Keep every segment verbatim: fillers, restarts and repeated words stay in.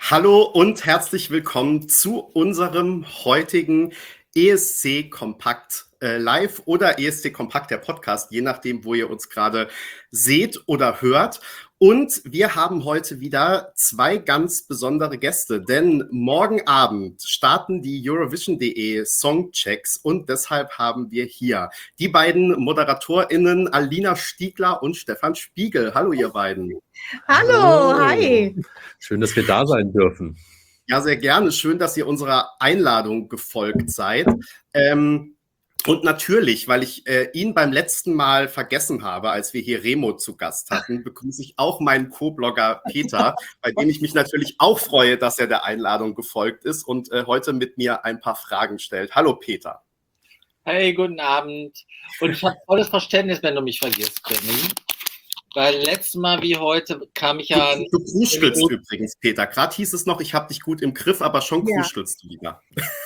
Hallo und herzlich willkommen zu unserem heutigen E S C Kompakt äh, Live oder E S C Kompakt, der Podcast, je nachdem, wo ihr uns gerade seht oder hört. Und wir haben heute wieder zwei ganz besondere Gäste, denn morgen Abend starten die Eurovision punkt de Songchecks und deshalb haben wir hier die beiden ModeratorInnen Alina Stiegler und Stefan Spiegel. Hallo, ihr beiden. Hallo, Hallo, hi. Schön, dass wir da sein dürfen. Ja, sehr gerne. Schön, dass ihr unserer Einladung gefolgt seid. Ähm, und natürlich, weil ich äh, ihn beim letzten Mal vergessen habe, als wir hier Remo zu Gast hatten, begrüße ich auch meinen Co-Blogger Peter, bei dem ich mich natürlich auch freue, dass er der Einladung gefolgt ist und äh, heute mit mir ein paar Fragen stellt. Hallo, Peter. Hey, guten Abend. Und ich habe volles Verständnis, wenn du mich vergisst, Benny. Weil letztes Mal wie heute kam ich ja... Du, du kruschelst übrigens, Peter. Gerade hieß es noch, ich habe dich gut im Griff, aber schon ja. kruschelst du wieder.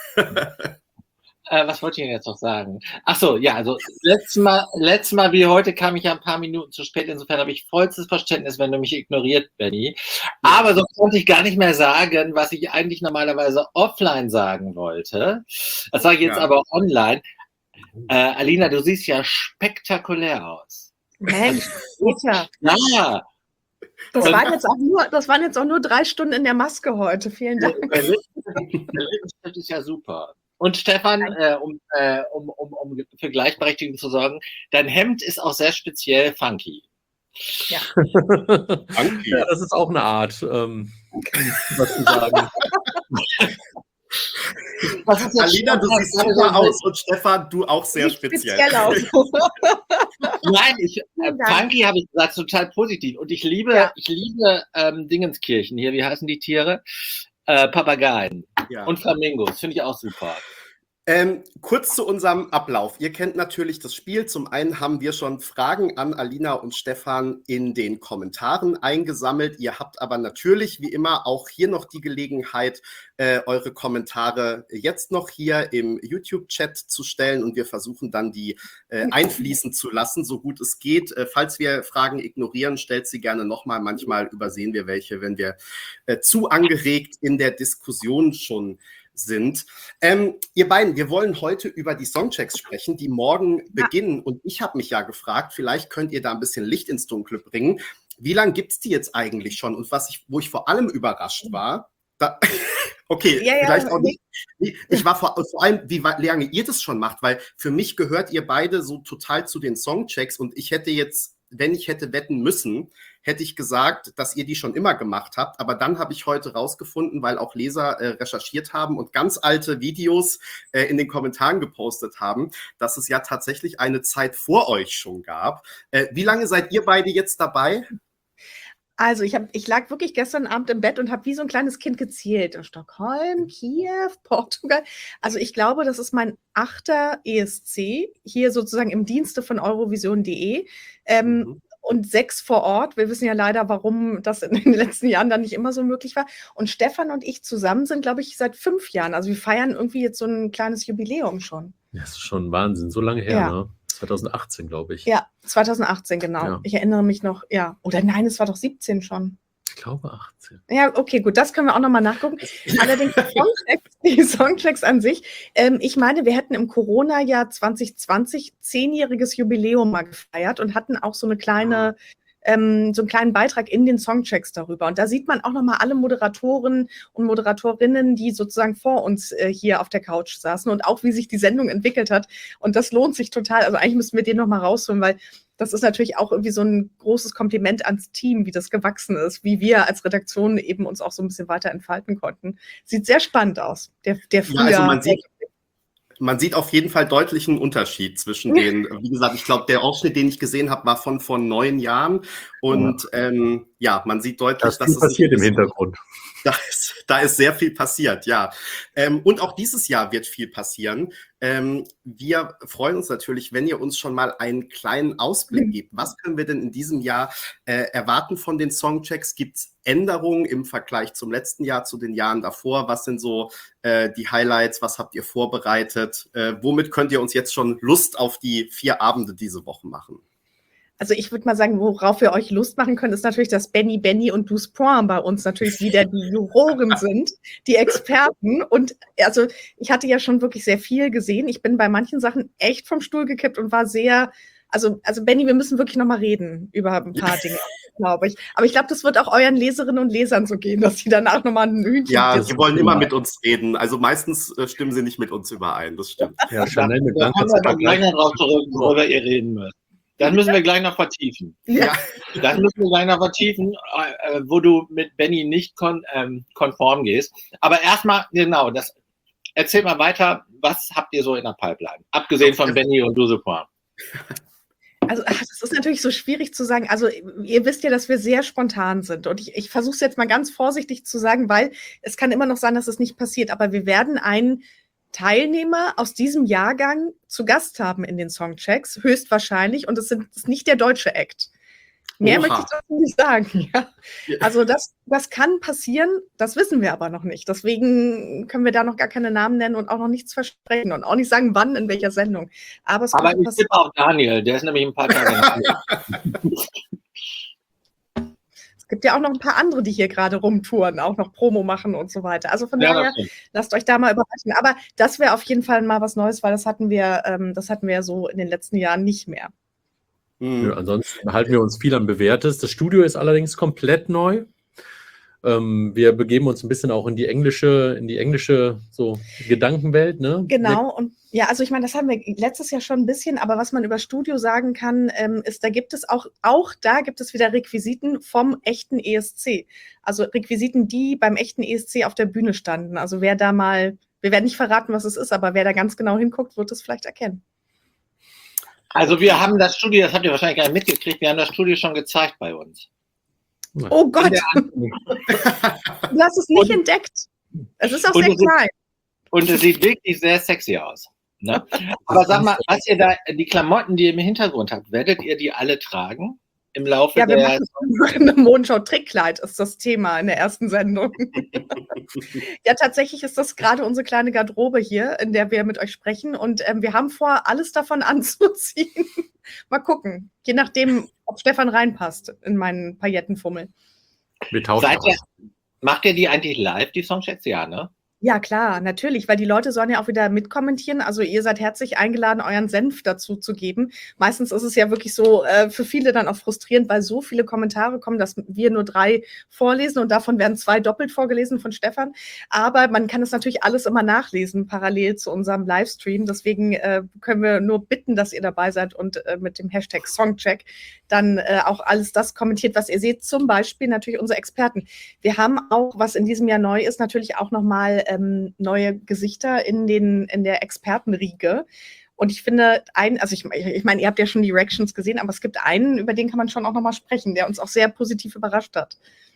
äh, was wollte ich denn jetzt noch sagen? Ach so, ja, also letztes Mal, letztes Mal wie heute kam ich ja ein paar Minuten zu spät. Insofern habe ich vollstes Verständnis, wenn du mich ignoriert, Benny. Aber so konnte ich gar nicht mehr sagen, was ich eigentlich normalerweise offline sagen wollte. Das sage ich jetzt ja. aber online. Äh, Alina, du siehst ja spektakulär aus. Mensch, Peter. Ja. Das waren, jetzt auch nur, das waren jetzt auch nur drei Stunden in der Maske heute. Vielen Dank. Der Lippenstift ist ja super. Und Stefan, äh, um, äh, um, um, um für Gleichberechtigung zu sorgen, dein Hemd ist auch sehr speziell funky. Ja. Funky. Ja, das ist auch eine Art, ähm, was zu sagen. Alina, du siehst super aus und Stefan, du auch sehr speziell. speziell aus. Nein, ich, äh, funky habe ich gesagt, total positiv. Und ich liebe, ja. ich liebe ähm, Dingenskirchen hier, wie heißen die Tiere? Äh, Papageien ja. und Flamingos, finde ich auch super. Ähm, kurz zu unserem Ablauf. Ihr kennt natürlich das Spiel. Zum einen haben wir schon Fragen an Alina und Stefan in den Kommentaren eingesammelt. Ihr habt aber natürlich, wie immer, auch hier noch die Gelegenheit, äh, eure Kommentare jetzt noch hier im YouTube-Chat zu stellen und wir versuchen dann, die äh, einfließen zu lassen, so gut es geht. Äh, falls wir Fragen ignorieren, stellt sie gerne nochmal. Manchmal übersehen wir welche, wenn wir äh, zu angeregt in der Diskussion schon sind. Ähm, ihr beiden, wir wollen heute über die Songchecks sprechen, die morgen ja. beginnen. Und ich habe mich ja gefragt, vielleicht könnt ihr da ein bisschen Licht ins Dunkle bringen. Wie lange gibt es die jetzt eigentlich schon? Und was ich, wo ich vor allem überrascht war, da, okay, ja, vielleicht ja, auch nicht. Ich war vor, vor allem, wie lange ihr das schon macht, weil für mich gehört ihr beide so total zu den Songchecks und ich hätte jetzt, wenn ich hätte wetten müssen, hätte ich gesagt, dass ihr die schon immer gemacht habt. Aber dann habe ich heute rausgefunden, weil auch Leser äh, recherchiert haben und ganz alte Videos äh, in den Kommentaren gepostet haben, dass es ja tatsächlich eine Zeit vor euch schon gab. Äh, wie lange seid ihr beide jetzt dabei? Also ich, hab, ich lag wirklich gestern Abend im Bett und habe wie so ein kleines Kind gezählt. In Stockholm, Kiew, Portugal. Also ich glaube, das ist mein achter E S C, hier sozusagen im Dienste von Eurovision punkt de. Ähm, mhm. Und sechs vor Ort. Wir wissen ja leider, warum das in den letzten Jahren dann nicht immer so möglich war. Und Stefan und ich zusammen sind, glaube ich, seit fünf Jahren. Also wir feiern irgendwie jetzt so ein kleines Jubiläum schon. Das ist schon Wahnsinn, so lange her, ja. ne? zwanzig achtzehn, glaube ich. Ja, zwanzig achtzehn, genau. Ja. Ich erinnere mich noch, ja. Oder nein, es war doch siebzehn schon. Ich glaube achtzehn. Ja, okay, gut, das können wir auch nochmal nachgucken. Allerdings die Songchecks, die Songchecks an sich. Ähm, ich meine, wir hätten im Corona-Jahr zwanzig zwanzig zehnjähriges Jubiläum mal gefeiert und hatten auch so eine kleine, ähm, so einen kleinen Beitrag in den Songchecks darüber. Und da sieht man auch nochmal alle Moderatoren und Moderatorinnen, die sozusagen vor uns äh, hier auf der Couch saßen und auch, wie sich die Sendung entwickelt hat. Und das lohnt sich total. Also eigentlich müssten wir den nochmal rausholen, weil das ist natürlich auch irgendwie so ein großes Kompliment ans Team, wie das gewachsen ist, wie wir als Redaktion eben uns auch so ein bisschen weiter entfalten konnten. Sieht sehr spannend aus. Der, der Frühjahr. Ja, also man sieht, man sieht auf jeden Fall deutlichen Unterschied zwischen den, wie gesagt, ich glaube, der Ausschnitt, den ich gesehen habe, war von vor neun Jahren. Und ja, ähm, ja man sieht deutlich, das dass es passiert im Hintergrund. Da ist, da ist sehr viel passiert, ja. Ähm, und auch dieses Jahr wird viel passieren. Ähm, wir freuen uns natürlich, wenn ihr uns schon mal einen kleinen Ausblick gebt. Was können wir denn in diesem Jahr äh, erwarten von den Songchecks? Gibt es Änderungen im Vergleich zum letzten Jahr, zu den Jahren davor? Was sind so äh, die Highlights? Was habt ihr vorbereitet? Äh, womit könnt ihr uns jetzt schon Lust auf die vier Abende diese Woche machen? Also ich würde mal sagen, worauf wir euch Lust machen können, ist natürlich, dass Benny, Benny und Douze Points bei uns natürlich wieder die Juroren sind, die Experten. Und also ich hatte ja schon wirklich sehr viel gesehen. Ich bin bei manchen Sachen echt vom Stuhl gekippt und war sehr, also, also Benny, wir müssen wirklich noch mal reden über ein paar Dinge, glaube ich. Aber ich glaube, das wird auch euren Leserinnen und Lesern so gehen, dass sie danach noch mal ein Hühnchen Ja, essen. die wollen immer mit uns reden. Also meistens äh, stimmen sie nicht mit uns überein, das stimmt. Ja, Chanel mit Da kommen wir dann gleich noch drauf zurück, worüber ihr reden müsst. Das müssen wir gleich noch vertiefen. Ja. Das müssen wir gleich noch vertiefen, äh, wo du mit Benny nicht kon ähm, konform gehst. Aber erstmal, genau, das erzähl mal weiter, was habt ihr so in der Pipeline? Abgesehen von Benny und Douze Points. Also ach, das ist natürlich so schwierig zu sagen. Also ihr wisst ja, dass wir sehr spontan sind. Und ich, ich versuche es jetzt mal ganz vorsichtig zu sagen, weil es kann immer noch sein, dass es nicht passiert. Aber wir werden einen Teilnehmer aus diesem Jahrgang zu Gast haben in den Songchecks, höchstwahrscheinlich. Und es sind, ist nicht der deutsche Act. Mehr Oha. möchte ich dazu nicht sagen. Ja. Also das, das kann passieren, das wissen wir aber noch nicht. Deswegen können wir da noch gar keine Namen nennen und auch noch nichts versprechen und auch nicht sagen, wann, in welcher Sendung. Aber es Aber könnte ich passieren. tippe auch Daniel, der ist nämlich ein paar Tage. Es gibt ja auch noch ein paar andere, die hier gerade rumtouren, auch noch Promo machen und so weiter. Also von Ja, daher, das stimmt. lasst euch da mal überraschen. Aber das wäre auf jeden Fall mal was Neues, weil das hatten wir, ähm, das hatten wir so in den letzten Jahren nicht mehr. Ja, ansonsten halten wir uns viel an Bewährtes. Das Studio ist allerdings komplett neu. Ähm, wir begeben uns ein bisschen auch in die englische, in die englische so Gedankenwelt, ne? Genau, und ja, also ich meine, das haben wir letztes Jahr schon ein bisschen, aber was man über Studio sagen kann, ähm, ist, da gibt es auch, auch da gibt es wieder Requisiten vom echten E S C. Also Requisiten, die beim echten E S C auf der Bühne standen. Also wer da mal, wir werden nicht verraten, was es ist, aber wer da ganz genau hinguckt, wird es vielleicht erkennen. Also wir haben das Studio, das habt ihr wahrscheinlich gar nicht mitgekriegt, wir haben das Studio schon gezeigt bei uns. Oh Gott, du hast es nicht Und- entdeckt. Es ist auch Und sehr es ist- klein. Und es sieht wirklich sehr sexy aus. Ne? Aber sag mal, was ihr da, die Klamotten, die ihr im Hintergrund habt, werdet ihr die alle tragen im Laufe Ja, wir der... machen, machen eine Mondschau-Trickkleid, ist das Thema in der ersten Sendung. Ja, tatsächlich ist das gerade unsere kleine Garderobe hier, in der wir mit euch sprechen. Und ähm, wir haben vor, alles davon anzuziehen. Mal gucken, je nachdem, ob Stefan reinpasst in meinen Paillettenfummel. Wir tauschen Seid ihr, aus. macht ihr die eigentlich live, die Songchecks? Ja, ne? Ja, klar, natürlich, weil die Leute sollen ja auch wieder mitkommentieren. Also ihr seid herzlich eingeladen, euren Senf dazu zu geben. Meistens ist es ja wirklich so äh, für viele dann auch frustrierend, weil so viele Kommentare kommen, dass wir nur drei vorlesen und davon werden zwei doppelt vorgelesen von Stefan. Aber man kann es natürlich alles immer nachlesen, parallel zu unserem Livestream. Deswegen äh, können wir nur bitten, dass ihr dabei seid und äh, mit dem Hashtag Songcheck dann äh, auch alles das kommentiert, was ihr seht. Zum Beispiel natürlich unsere Experten. Wir haben auch, was in diesem Jahr neu ist, natürlich auch nochmal ähm, neue Gesichter in, den, in der Expertenriege. Und ich finde, ein, also ich, ich meine, ihr habt ja schon die Reactions gesehen, aber es gibt einen, über den kann man schon auch nochmal sprechen, der uns auch sehr positiv überrascht hat.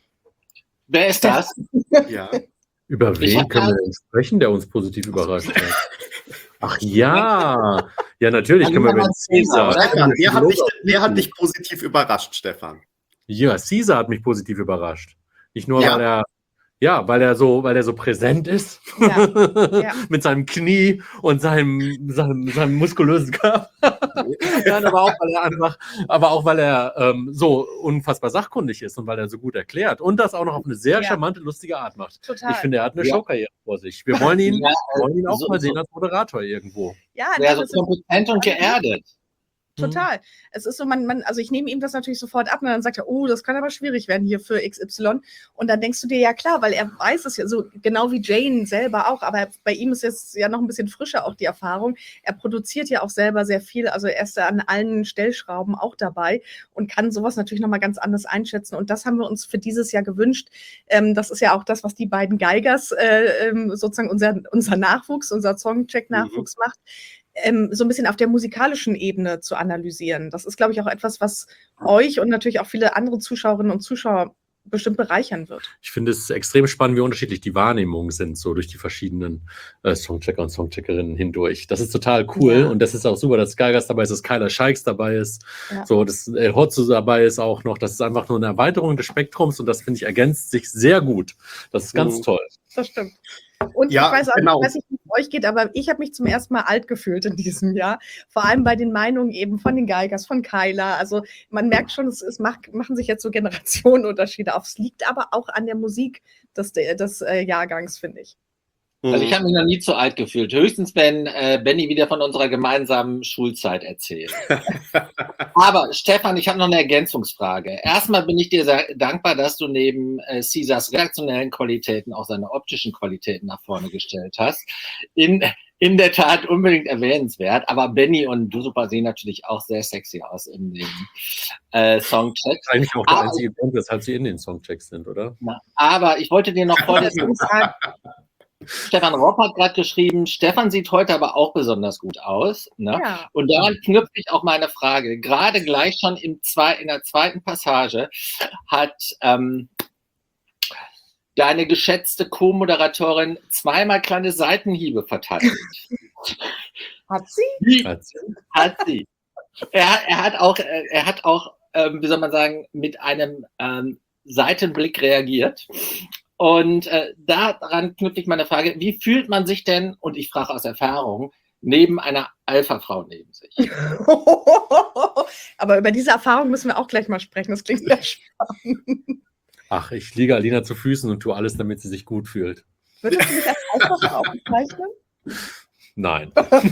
Wer ist das? Ja. Über Ich wen hab können mal- wir denn sprechen, der uns positiv überrascht hat? Ach ja, ja natürlich können wir über Caesar. Stefan, wer hat, dich, wer hat dich positiv überrascht, Stefan? Ja, Caesar hat mich positiv überrascht. Nicht nur, Ja. weil er ja, weil er so, weil er so präsent ist Ja, ja. mit seinem Knie und seinem, seinem, seinem muskulösen Körper. Nein, aber auch, weil er einfach, aber auch, weil er ähm, so unfassbar sachkundig ist und weil er so gut erklärt und das auch noch auf eine sehr Ja. charmante, lustige Art macht. Total. Ich finde, er hat eine Ja. Showkarriere vor sich. Wir wollen ihn, Ja, wir wollen ihn auch so- mal so- sehen als Moderator irgendwo. Ja, Ja, nein, so das ist kompetent und geerdet. total. Es ist so, man, man, also ich nehme ihm das natürlich sofort ab und dann sagt er, oh, das kann aber schwierig werden hier für X Y. Und dann denkst du dir, ja klar, weil er weiß es ja so, genau wie Jane selber auch, aber bei ihm ist jetzt ja noch ein bisschen frischer auch die Erfahrung. Er produziert ja auch selber sehr viel, also er ist da an allen Stellschrauben auch dabei und kann sowas natürlich nochmal ganz anders einschätzen. Und das haben wir uns für dieses Jahr gewünscht. Ähm, das ist ja auch das, was die beiden Geigers äh, ähm, sozusagen unser, unser Nachwuchs, unser Songcheck-Nachwuchs macht. Ähm, so ein bisschen auf der musikalischen Ebene zu analysieren. Das ist, glaube ich, auch etwas, was euch und natürlich auch viele andere Zuschauerinnen und Zuschauer bestimmt bereichern wird. Ich finde es extrem spannend, wie unterschiedlich die Wahrnehmungen sind, so durch die verschiedenen äh, Songchecker und Songcheckerinnen hindurch. Das ist total cool Ja. und das ist auch super, dass Geigers dabei ist, dass Kyla Scheiks dabei ist, Ja. so, dass El Hotzo dabei ist auch noch. Das ist einfach nur eine Erweiterung des Spektrums und das, finde ich, ergänzt sich sehr gut. Das ist ganz Mhm. toll. Das stimmt. Und Ja, ich weiß auch genau. nicht, weiß ich nicht, euch geht, aber ich habe mich zum ersten Mal alt gefühlt in diesem Jahr. Vor allem bei den Meinungen eben von den Geigers, von Kyla. Also man merkt schon, es, es macht, machen sich jetzt so Generationenunterschiede auf. Es liegt aber auch an der Musik des, des äh, Jahrgangs, finde ich. Also ich habe mich noch nie zu alt gefühlt. Höchstens, wenn äh, Benny wieder von unserer gemeinsamen Schulzeit erzählt. Aber Stefan, ich habe noch eine Ergänzungsfrage. Erstmal bin ich dir sehr dankbar, dass du neben äh, Caesars redaktionellen Qualitäten auch seine optischen Qualitäten nach vorne gestellt hast. In, in der Tat unbedingt erwähnenswert. Aber Benny und du Super sehen natürlich auch sehr sexy aus in den äh, Songchecks. Eigentlich auch der aber, einzige Grund, weshalb sie in den Songchecks sind, oder? Na, aber ich wollte dir noch vorlesen. Stefan Ropp hat gerade geschrieben, Stefan sieht heute aber auch besonders gut aus. Ne? Ja. Und daran knüpfe ich auch meine Frage. Gerade gleich schon im zwei, in der zweiten Passage hat ähm, deine geschätzte Co-Moderatorin zweimal kleine Seitenhiebe verteilt. Hat sie? Wie? Hat sie. Hat sie. Er, er hat auch, er hat auch ähm, wie soll man sagen, mit einem ähm, Seitenblick reagiert. Und äh, daran knüpfe ich meine Frage, wie fühlt man sich denn, und ich frage aus Erfahrung, neben einer Alpha-Frau neben sich? Aber über diese Erfahrung müssen wir auch gleich mal sprechen, das klingt sehr spannend. Ach, ich liege Alina zu Füßen und tue alles, damit sie sich gut fühlt. Würdest du dich als Alpha-Frau bezeichnen? Nein.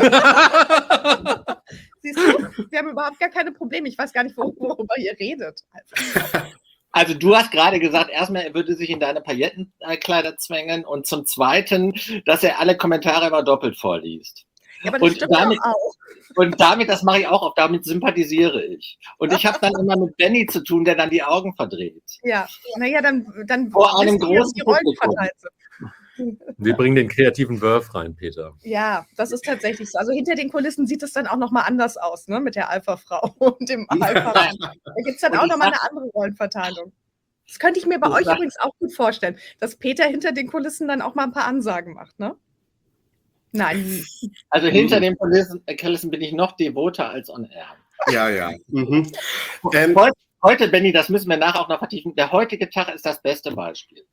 Siehst du, wir haben überhaupt gar keine Probleme. Ich weiß gar nicht, worüber ihr redet. Also du hast gerade gesagt, erstmal, er würde sich in deine Paillettenkleider zwängen und zum Zweiten, dass er alle Kommentare immer doppelt vorliest. Ja, aber das und, stimmt damit, auch. und damit, das mache ich auch, auch damit sympathisiere ich. Und ich habe dann immer mit Benny zu tun, der dann die Augen verdreht. Ja, naja, dann, dann vor einem wissen wir, großen wie die Rollen Publikum. verteilt sind. Wir bringen den kreativen Wurf rein, Peter. Ja, das ist tatsächlich so. Also hinter den Kulissen sieht es dann auch nochmal anders aus, ne, mit der Alpha-Frau und dem Alpha-Mann. Da gibt es dann Und auch ich nochmal sag- eine andere Rollenverteilung. Das könnte ich mir bei Ich euch sag- übrigens auch gut vorstellen, dass Peter hinter den Kulissen dann auch mal ein paar Ansagen macht, ne? Nein. Also hinter den Kulissen, äh, Kulissen bin ich noch devoter als on air. Ja, ja. Mhm. Ähm, Heute, heute, Benny, das müssen wir nachher auch noch vertiefen. Der heutige Tag ist das beste Beispiel.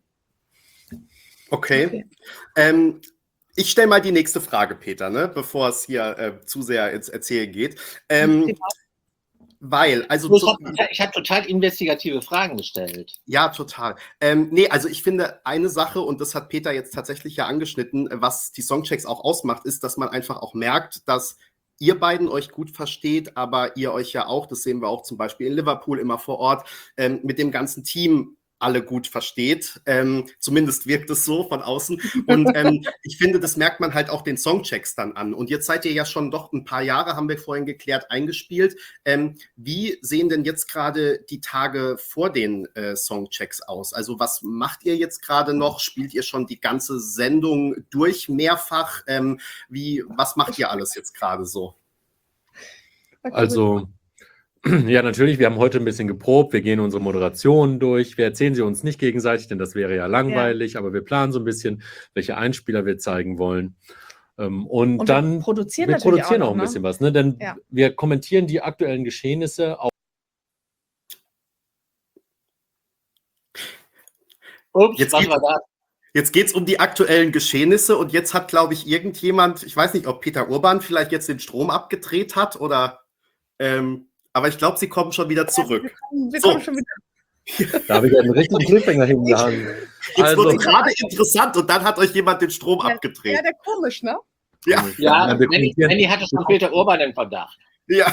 Okay. Okay. Ähm, ich stelle mal die nächste Frage, Peter, ne, bevor es hier äh, zu sehr ins Erzählen geht. Ähm, weil, also Ich zu, habe ich hab total investigative Fragen gestellt. ja, total. Ähm, nee, also ich finde, eine Sache, und das hat Peter jetzt tatsächlich ja angeschnitten, was die Songchecks auch ausmacht, ist, dass man einfach auch merkt, dass ihr beiden euch gut versteht, aber ihr euch ja auch, das sehen wir auch zum Beispiel in Liverpool immer vor Ort, ähm, mit dem ganzen Team alle gut versteht. Ähm, zumindest wirkt es so von außen. Und ähm, ich finde, das merkt man halt auch den Songchecks dann an. Und jetzt seid ihr ja schon doch ein paar Jahre, haben wir vorhin geklärt, eingespielt. Ähm, wie sehen denn jetzt gerade die Tage vor den äh, Songchecks aus? Also was macht ihr jetzt gerade noch? Spielt ihr schon die ganze Sendung durch mehrfach? Ähm, wie, was macht ihr alles jetzt gerade so? Also, ja, natürlich, wir haben heute ein bisschen geprobt, wir gehen unsere Moderationen durch, wir erzählen sie uns nicht gegenseitig, denn das wäre ja langweilig, aber wir planen so ein bisschen, welche Einspieler wir zeigen wollen. Ähm, Und, Und dann, wir produzieren wir natürlich produzieren auch auch noch, ein ne? bisschen was, ne? Denn Ja. wir kommentieren die aktuellen Geschehnisse auch. Ups, Jetzt was geht's- war das? Jetzt geht es um die aktuellen Geschehnisse und jetzt hat, glaube ich, irgendjemand, ich weiß nicht, ob Peter Urban vielleicht jetzt den Strom abgedreht hat oder, ähm, aber ich glaube, sie kommen schon wieder zurück. Wir So. kommen schon wieder. Da habe ich einen richtigen Cliffhanger hingehangen. Jetzt Also, wurde gerade interessant und dann hat euch jemand den Strom Ja, abgedreht. Ja, der komisch, ne? Ja, Ja, wir Benny, kommentieren- Benny hatte schon Peter Urban im Verdacht. ja.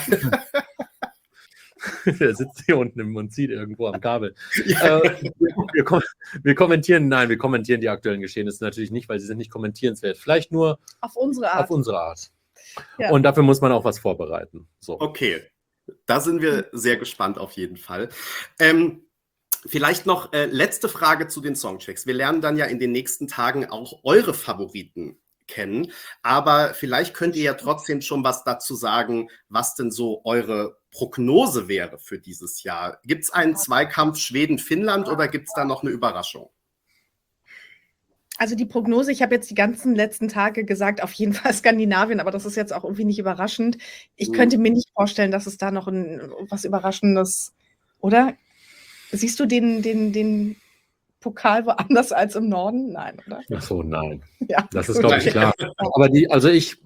Der sitzt hier unten im- und zieht irgendwo am Kabel. äh, wir, wir, kom wir kommentieren, nein, wir kommentieren die aktuellen Geschehnisse natürlich nicht, weil sie sind nicht kommentierenswert. Vielleicht nur Auf unsere Art. auf unsere Art. Ja. Und dafür muss man auch was vorbereiten. So. Okay, da sind wir sehr gespannt auf jeden Fall. Ähm, vielleicht noch äh, letzte Frage zu den Songchecks. Wir lernen dann ja in den nächsten Tagen auch eure Favoriten kennen, aber vielleicht könnt ihr ja trotzdem schon was dazu sagen, was denn so eure Prognose wäre für dieses Jahr. Gibt es einen Zweikampf Schweden-Finnland oder gibt es da noch eine Überraschung? Also die Prognose, ich habe jetzt die ganzen letzten Tage gesagt, auf jeden Fall Skandinavien, aber das ist jetzt auch irgendwie nicht überraschend. Ich Mhm. könnte mir nicht vorstellen, dass es da noch ein, was Überraschendes, oder? Siehst du den, den, den Pokal woanders als im Norden? Nein, oder? Ach so, nein. Ja, Das ist, gut. glaube ich, klar. Aber die, also ich,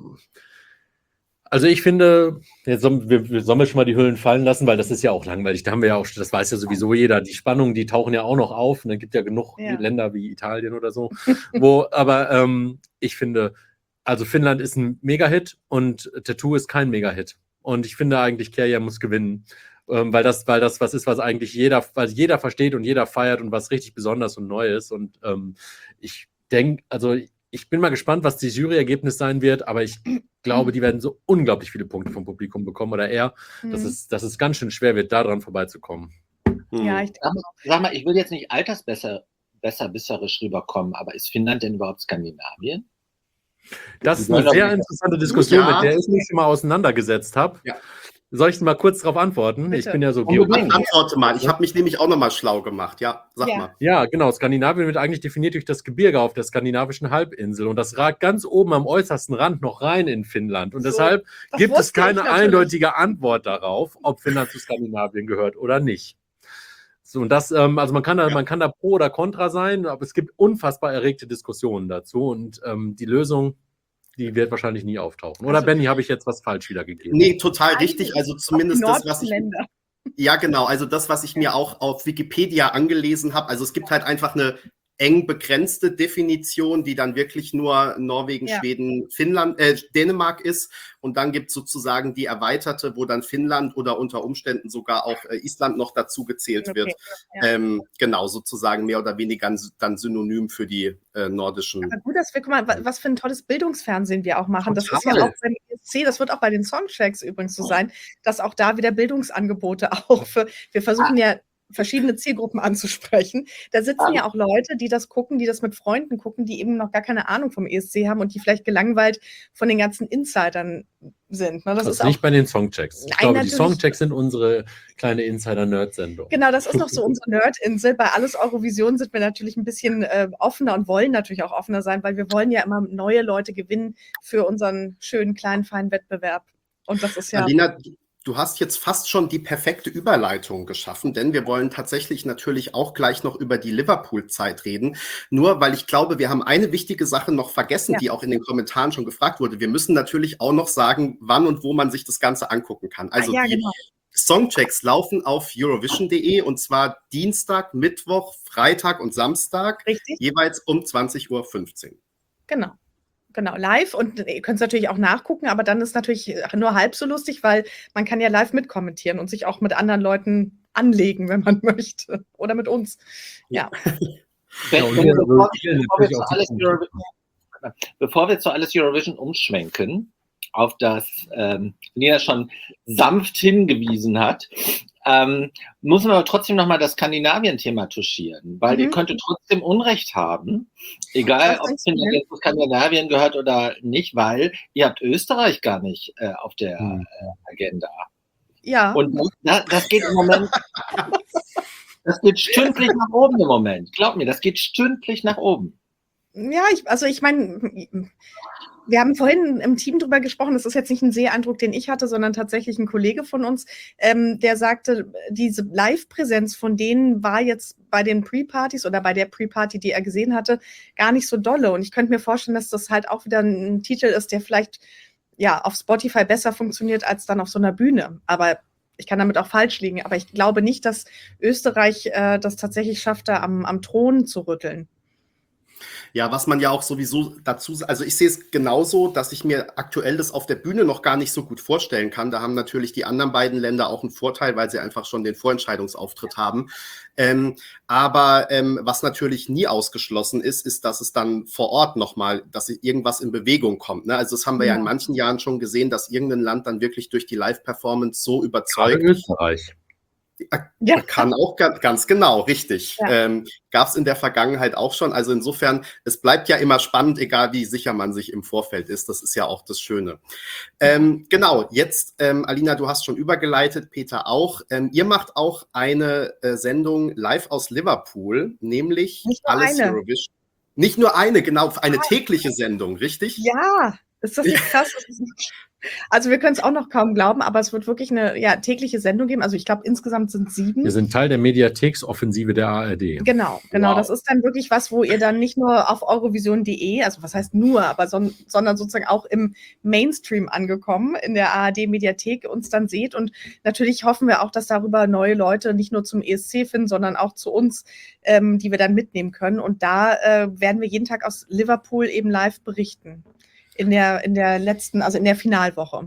also ich finde, jetzt sollen wir, wir sollen wir schon mal die Hüllen fallen lassen, weil das ist ja auch langweilig. Da haben wir ja auch, das weiß ja sowieso jeder, die Spannungen, die tauchen ja auch noch auf. Und dann gibt ja genug Ja. Länder wie Italien oder so, wo, aber ähm, ich finde, also Finnland ist ein Mega-Hit und Tattoo ist kein Mega-Hit. Und ich finde eigentlich, Kärja muss gewinnen. Ähm, weil das, weil das was ist, was eigentlich jeder, was jeder versteht und jeder feiert und was richtig besonders und neu ist. Und ähm, ich denke, also ich bin mal gespannt, was die Juryergebnis sein wird, aber ich glaube, die werden so unglaublich viele Punkte vom Publikum bekommen oder eher, dass, Mhm. es, dass es ganz schön schwer wird, daran vorbeizukommen. Ja, ich Sag mal, sag mal, ich will jetzt nicht altersbesser besserwisserisch rüberkommen, aber ist Finnland denn überhaupt Skandinavien? Das ist Die wollen eine sehr doch- interessante Diskussion, Ja. mit der ich mich schon mal auseinandergesetzt habe. Ja. Soll ich mal kurz darauf antworten? Bitte. Ich bin ja so Unbedingt. Geograf. Antworte mal. Ich habe mich nämlich auch nochmal schlau gemacht. Ja, sag Ja. mal. Ja, genau. Skandinavien wird eigentlich definiert durch das Gebirge auf der skandinavischen Halbinsel. Und das ragt ganz oben am äußersten Rand noch rein in Finnland. Und So, deshalb das gibt es wusste ich keine natürlich. eindeutige Antwort darauf, ob Finnland zu Skandinavien gehört oder nicht. So, und das, ähm, also man kann, da, Ja. man kann da pro oder contra sein, aber es gibt unfassbar erregte Diskussionen dazu. Und ähm, die Lösung, die wird wahrscheinlich nie auftauchen. Oder Also- Benny, habe ich jetzt was falsch wiedergegeben? Nee, total richtig. Also zumindest das, was ich. Länder. Ja, genau. Also das, was ich mir auch auf Wikipedia angelesen habe. Also es gibt halt einfach eine eng begrenzte Definition, die dann wirklich nur Norwegen, Ja. Schweden, Finnland, äh, Dänemark ist. Und dann gibt es sozusagen die erweiterte, wo dann Finnland oder unter Umständen sogar auch äh, Island noch dazu gezählt Okay, wird. ja. Ähm, genau, sozusagen mehr oder weniger dann synonym für die äh, nordischen. Aber gut, dass wir, guck mal, wa- was für ein tolles Bildungsfernsehen wir auch machen. Das ist ja Total. auch beim E S C, das wird auch bei den Songtracks übrigens so sein, dass auch da wieder Bildungsangebote auch für, wir versuchen ja verschiedene Zielgruppen anzusprechen. Da sitzen ja auch Leute, die das gucken, die das mit Freunden gucken, die eben noch gar keine Ahnung vom E S C haben und die vielleicht gelangweilt von den ganzen Insidern sind. Ne? Das Das ist ist auch nicht bei den Songchecks. Ich Nein, glaube, die natürlich. Songchecks sind unsere kleine Insider-Nerd-Sendung. Genau, das ist noch so unsere Nerdinsel. Bei Alles Eurovision sind wir natürlich ein bisschen äh, offener und wollen natürlich auch offener sein, weil wir wollen ja immer neue Leute gewinnen für unseren schönen, kleinen, feinen Wettbewerb. Und das ist ja... Alina, du hast jetzt fast schon die perfekte Überleitung geschaffen, denn wir wollen tatsächlich natürlich auch gleich noch über die Liverpool-Zeit reden. Nur weil ich glaube, wir haben eine wichtige Sache noch vergessen, Ja. die auch in den Kommentaren schon gefragt wurde. Wir müssen natürlich auch noch sagen, wann und wo man sich das Ganze angucken kann. Also ah, ja, die genau. Songchecks laufen auf Eurovision punkt de und zwar Dienstag, Mittwoch, Freitag und Samstag, Richtig? jeweils um zwanzig Uhr fünfzehn. Genau. Genau, live. Und ihr könnt es natürlich auch nachgucken, aber dann ist natürlich nur halb so lustig, weil man kann ja live mitkommentieren und sich auch mit anderen Leuten anlegen, wenn man möchte. Oder mit uns. Ja. Ja, und Wenn- wir- bevor, wir- wir, bevor, wir natürlich zu auch die alles Punkte. Eurovision, bevor wir zu alles Eurovision umschwenken, auf das ähm, Nina schon sanft hingewiesen hat, ähm, müssen wir aber trotzdem nochmal das Skandinavien-Thema touchieren, weil Mhm. ihr könntet trotzdem Unrecht haben, egal Was ob denkst du Finnland denn? jetzt zu Skandinavien gehört oder nicht, weil ihr habt Österreich gar nicht äh, auf der Hm. äh, Agenda. Ja. Und das, das geht im Moment, das geht stündlich nach oben im Moment. Glaub mir, das geht stündlich nach oben. Ja, ich, also ich meine, wir haben vorhin im Team drüber gesprochen, das ist jetzt nicht ein Seeeindruck, den ich hatte, sondern tatsächlich ein Kollege von uns, ähm, der sagte, diese Live-Präsenz von denen war jetzt bei den Pre-Partys oder bei der Pre-Party, die er gesehen hatte, gar nicht so dolle. Und ich könnte mir vorstellen, dass das halt auch wieder ein Titel ist, der vielleicht ja auf Spotify besser funktioniert als dann auf so einer Bühne. Aber ich kann damit auch falsch liegen. Aber ich glaube nicht, dass Österreich äh, das tatsächlich schafft, da am, am Thron zu rütteln. Ja, was man ja auch sowieso dazu, also ich sehe es genauso, dass ich mir aktuell das auf der Bühne noch gar nicht so gut vorstellen kann. Da haben natürlich die anderen beiden Länder auch einen Vorteil, weil sie einfach schon den Vorentscheidungsauftritt haben. Ähm, aber ähm, was natürlich nie ausgeschlossen ist, ist, dass es dann vor Ort nochmal, dass irgendwas in Bewegung kommt. Ne? Also das haben wir ja. ja in manchen Jahren schon gesehen, dass irgendein Land dann wirklich durch die Live-Performance so überzeugt. Gerade Österreich. Ja. Kann auch ganz, ganz genau, richtig. Ja. Ähm, gab es in der Vergangenheit auch schon. Also insofern, es bleibt ja immer spannend, egal wie sicher man sich im Vorfeld ist. Das ist ja auch das Schöne. Ähm, genau, jetzt, ähm, Alina, du hast schon übergeleitet, Peter auch. Ähm, ihr macht auch eine äh, Sendung live aus Liverpool, nämlich Nicht nur alles eine. Eurovision. Nicht nur eine, genau, eine tägliche Sendung, richtig? Ja, ist das nicht krass? Also wir können es auch noch kaum glauben, aber es wird wirklich eine ja, tägliche Sendung geben. Also ich glaube, insgesamt sind sieben. Wir sind Teil der Mediatheksoffensive der A R D. Genau, genau. Wow. Das ist dann wirklich was, wo ihr dann nicht nur auf eurovision punkt de, also was heißt nur, aber son sondern sozusagen auch im Mainstream angekommen, in der A R D-Mediathek uns dann seht. Und natürlich hoffen wir auch, dass darüber neue Leute nicht nur zum E S C finden, sondern auch zu uns, ähm, die wir dann mitnehmen können. Und da äh, werden wir jeden Tag aus Liverpool eben live berichten. In der, in der letzten, also in der Finalwoche.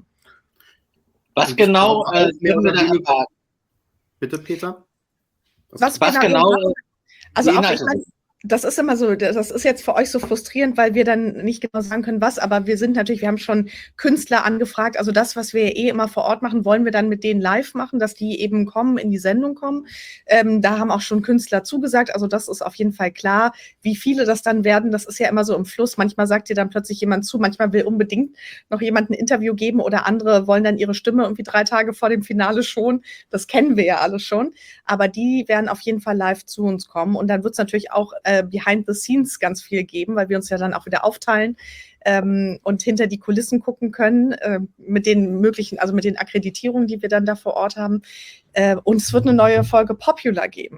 Was Und genau ich glaube äh, auch mehr würden wir oder da weniger- erwarten? Bitte, Peter? Was, Was genau? wir machen- Also die auch, ich Inhalte mein, das ist immer so, das ist jetzt für euch so frustrierend, weil wir dann nicht genau sagen können, was, aber wir sind natürlich, wir haben schon Künstler angefragt, also das, was wir eh immer vor Ort machen, wollen wir dann mit denen live machen, dass die eben kommen, in die Sendung kommen. Ähm, da haben auch schon Künstler zugesagt, also das ist auf jeden Fall klar. Wie viele das dann werden, das ist ja immer so im Fluss. Manchmal sagt dir dann plötzlich jemand zu, manchmal will unbedingt noch jemand ein Interview geben oder andere wollen dann ihre Stimme irgendwie drei Tage vor dem Finale schon. Das kennen wir ja alle schon, aber die werden auf jeden Fall live zu uns kommen und dann wird es natürlich auch äh, behind the scenes ganz viel geben, weil wir uns ja dann auch wieder aufteilen ähm, und hinter die Kulissen gucken können äh, mit den möglichen, also mit den Akkreditierungen, die wir dann da vor Ort haben. Äh, und es wird eine neue Folge Popular geben.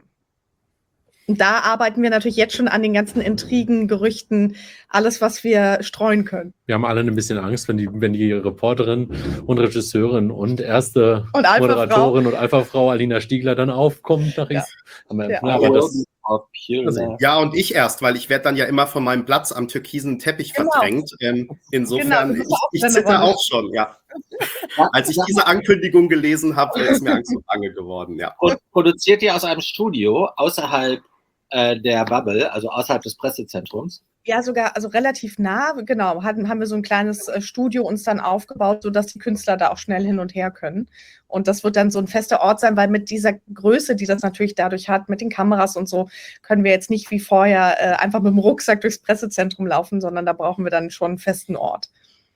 Und da arbeiten wir natürlich jetzt schon an den ganzen Intrigen, Gerüchten, alles, was wir streuen können. Wir haben alle ein bisschen Angst, wenn die, wenn die Reporterin und Regisseurin und erste Und Alpha-Frau. Moderatorin und Alpha-Frau Alina Stiegler dann aufkommt nach Ja. Is- Aber, Ja. aber das, Popular. Ja, und ich erst, weil ich werde dann ja immer von meinem Platz am türkisen Teppich Genau. verdrängt. Ähm, insofern, Genau, du bist ich, auch ich drin, zitter Ronny. auch schon, ja. Als ich diese Ankündigung gelesen habe, ist mir Angst und Bange geworden, ja. Und produziert ihr aus einem Studio außerhalb äh, der Bubble, also außerhalb des Pressezentrums? Ja, sogar, also relativ nah, genau, hatten, haben wir so ein kleines äh, Studio uns dann aufgebaut, sodass die Künstler da auch schnell hin und her können. Und das wird dann so ein fester Ort sein, weil mit dieser Größe, die das natürlich dadurch hat, mit den Kameras und so, können wir jetzt nicht wie vorher äh, einfach mit dem Rucksack durchs Pressezentrum laufen, sondern da brauchen wir dann schon einen festen Ort.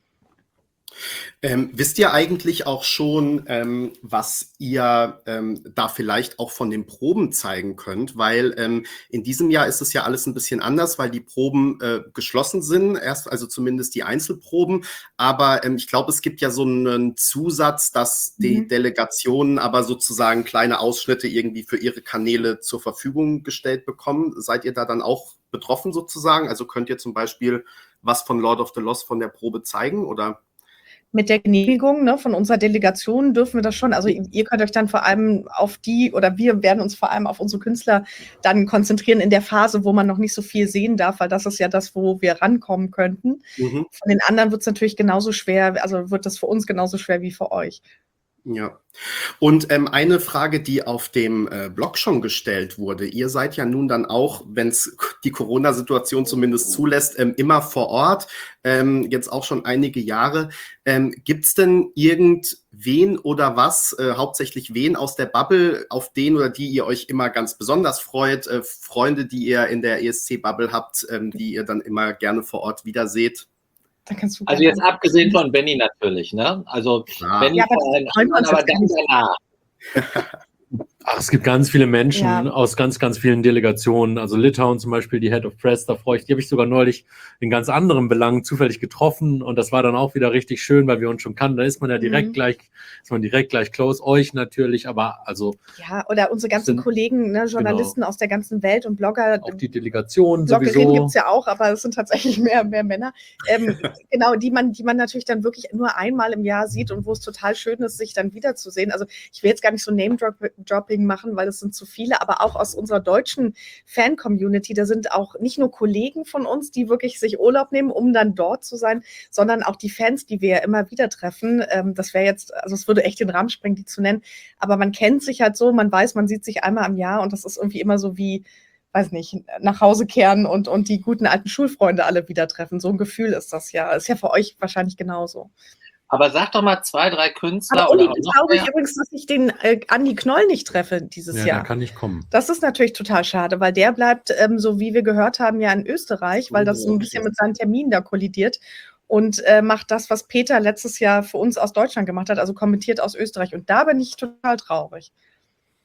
Ähm, wisst ihr eigentlich auch schon, ähm, was ihr ähm, da vielleicht auch von den Proben zeigen könnt? Weil ähm, in diesem Jahr ist es ja alles ein bisschen anders, weil die Proben äh, geschlossen sind, erst also zumindest die Einzelproben. Aber ähm, ich glaube, es gibt ja so einen Zusatz, dass die Mhm. Delegationen aber sozusagen kleine Ausschnitte irgendwie für ihre Kanäle zur Verfügung gestellt bekommen. Seid ihr da dann auch betroffen sozusagen? Also könnt ihr zum Beispiel was von Lord of the Lost von der Probe zeigen oder? Mit der Genehmigung ne, von unserer Delegation dürfen wir das schon. Also ihr könnt euch dann vor allem auf die, oder wir werden uns vor allem auf unsere Künstler dann konzentrieren in der Phase, wo man noch nicht so viel sehen darf, weil das ist ja das, wo wir rankommen könnten. Mhm. Von den anderen wird es natürlich genauso schwer, also wird das für uns genauso schwer wie für euch. Ja. Und ähm, eine Frage, die auf dem äh, Blog schon gestellt wurde. Ihr seid ja nun dann auch, wenn es die Corona-Situation zumindest zulässt, ähm, immer vor Ort, ähm, jetzt auch schon einige Jahre. Ähm, Gibt es denn irgendwen oder was, äh, hauptsächlich wen aus der Bubble, auf den oder die ihr euch immer ganz besonders freut? Äh, Freunde, die ihr in der E S C-Bubble habt, ähm, die ihr dann immer gerne vor Ort wiederseht? Da kannst du Also gerne jetzt abgesehen von Benny natürlich, ne? Also Klar. Benny Ja, aber vor allen das freuen wir anderen, uns aber jetzt dann nicht. danach. ach, es gibt ganz viele Menschen Ja. aus ganz, ganz vielen Delegationen. Also Litauen zum Beispiel, die Head of Press, da freue ich, die habe ich sogar neulich in ganz anderen Belangen zufällig getroffen und das war dann auch wieder richtig schön, weil wir uns schon kannten. Da ist man ja direkt Mhm. gleich, ist man direkt gleich close, euch natürlich, aber also Ja, oder unsere ganzen Sind- Kollegen, ne, Journalisten aus der ganzen Welt und Blogger. auch die Delegation Bloggerinnen sowieso. gibt es ja auch, aber es sind tatsächlich mehr, mehr Männer. Ähm, genau, die man, die man natürlich dann wirklich nur einmal im Jahr sieht und wo es total schön ist, sich dann wiederzusehen. Also ich will jetzt gar nicht so Name-Dropping machen, weil es sind zu viele, aber auch aus unserer deutschen Fan-Community, da sind auch nicht nur Kollegen von uns, die wirklich sich Urlaub nehmen, um dann dort zu sein, sondern auch die Fans, die wir ja immer wieder treffen. Ähm, das wäre jetzt, also es würde echt den Rahmen sprengen, die zu nennen, aber man kennt sich halt so, man weiß, man sieht sich einmal im Jahr und das ist irgendwie immer so wie, weiß nicht, nach Hause kehren und, und die guten alten Schulfreunde alle wieder treffen. So ein Gefühl ist das ja. Ist ja für euch wahrscheinlich genauso. Aber sag doch mal zwei, drei Künstler Aber Uli, oder auch noch traurig mehr. übrigens, dass ich den äh, Andi Knoll nicht treffe dieses Ja, Jahr. der kann nicht kommen. Das ist natürlich total schade, weil der bleibt, ähm, so wie wir gehört haben, ja in Österreich, weil das so ein bisschen mit seinen Terminen da kollidiert und äh, macht das, was Peter letztes Jahr für uns aus Deutschland gemacht hat, also kommentiert aus Österreich. Und da bin ich total traurig.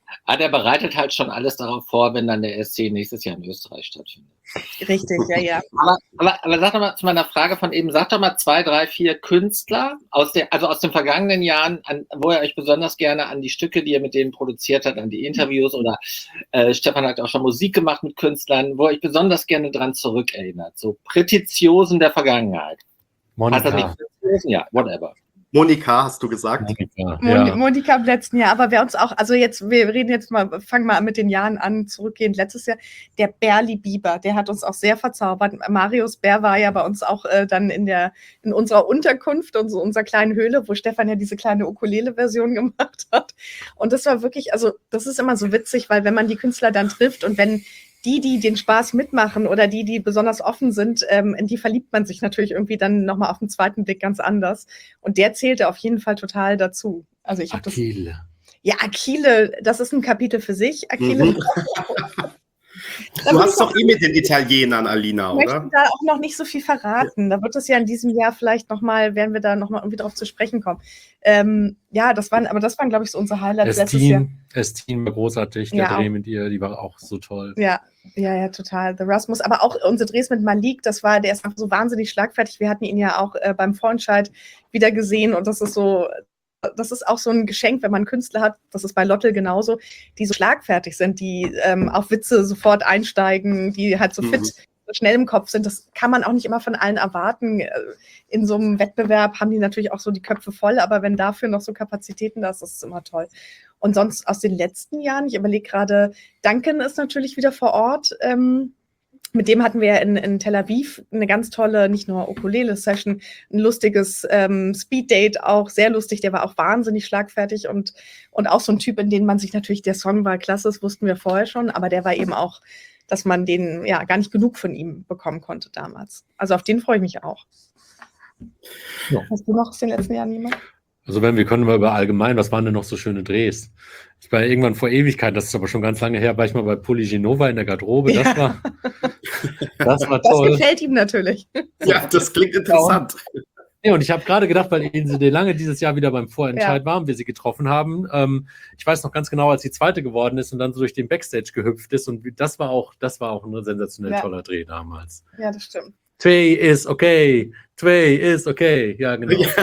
Ah, der bereitet halt schon alles darauf vor, wenn dann der S C nächstes Jahr in Österreich stattfindet. Richtig, ja, ja. Aber, aber, aber sag doch mal zu meiner Frage von eben, sag doch mal zwei, drei, vier Künstler aus der, also aus den vergangenen Jahren, an, wo ihr euch besonders gerne an die Stücke, die ihr mit denen produziert habt, an die Interviews oder äh, Stefan hat auch schon Musik gemacht mit Künstlern, wo ihr euch besonders gerne dran zurückerinnert. So Prätitiosen der Vergangenheit. Hat das nicht Monika. Prätitiosen? Ja, whatever. Monika, hast du gesagt? Monika, Mon ja. Monika im letzten Jahr, aber wer uns auch, also jetzt, wir reden jetzt mal, fangen mal mit den Jahren an, zurückgehend letztes Jahr, der Berli Bieber, der hat uns auch sehr verzaubert. Marius Bär war ja bei uns auch äh, dann in der, in unserer Unterkunft und so unserer kleinen Höhle, wo Stefan ja diese kleine Ukulele-Version gemacht hat. Und das war wirklich, also das ist immer so witzig, weil wenn man die Künstler dann trifft und wenn die, die den Spaß mitmachen oder die, die besonders offen sind, ähm, in die verliebt man sich natürlich irgendwie dann nochmal auf den zweiten Blick ganz anders. Und der zählte auf jeden Fall total dazu. Also ich habe das. Akile. Ja, Achille, das ist ein Kapitel für sich. Achille. Mhm. Du hast doch eh mit den Italienern, Alina, Ich möchte oder? da auch noch nicht so viel verraten. Da wird es ja in diesem Jahr vielleicht nochmal, werden wir da nochmal irgendwie drauf zu sprechen kommen. Ähm, ja, das waren, aber das waren, glaube ich, so unsere Highlights letztes Jahr. Estin, Estin war großartig, der Ja, Dreh auch. mit ihr, die war auch so toll. Ja, ja, ja, total. The Rasmus, aber auch unsere Drehs mit Malik, das war, der ist einfach so wahnsinnig schlagfertig. Wir hatten ihn ja auch äh, beim Vorentscheid wieder gesehen und das ist so, das ist auch so ein Geschenk, wenn man einen Künstler hat, das ist bei Lottel genauso, die so schlagfertig sind, die ähm, auf Witze sofort einsteigen, die halt so fit, Mhm. so schnell im Kopf sind. Das kann man auch nicht immer von allen erwarten. Äh, In so einem Wettbewerb haben die natürlich auch so die Köpfe voll, aber wenn dafür noch so Kapazitäten da ist, das ist immer toll. Und sonst aus den letzten Jahren, ich überlege gerade, Duncan ist natürlich wieder vor Ort. Ähm, mit dem hatten wir ja in, in Tel Aviv eine ganz tolle, nicht nur Ukulele-Session, ein lustiges ähm, Speed-Date auch, sehr lustig. Der war auch wahnsinnig schlagfertig und, und auch so ein Typ, in den man sich natürlich, der Song war klasse, das wussten wir vorher schon, aber der war eben auch, dass man den ja gar nicht genug von ihm bekommen konnte damals. Also auf den freue ich mich auch. Ja. Hast du noch aus den letzten Jahren jemanden? Also wenn wir können mal über allgemein, was waren denn noch so schöne Drehs? Ich war irgendwann vor Ewigkeit, das ist aber schon ganz lange her, war ich mal bei Pulli Genova in der Garderobe. Das Ja. war, das war Das toll. gefällt ihm natürlich. Ja, das klingt interessant. Ja, und ich habe gerade gedacht, weil Ilse de Lange dieses Jahr wieder beim Vorentscheid Ja. war und wir sie getroffen haben. Ähm, ich weiß noch ganz genau, als sie Zweite geworden ist und dann so durch den Backstage gehüpft ist. Und das war auch, das war auch ein sensationell Ja. toller Dreh damals. Ja, das stimmt. Twee ist okay. Twee ist okay. Ja, genau. Ja.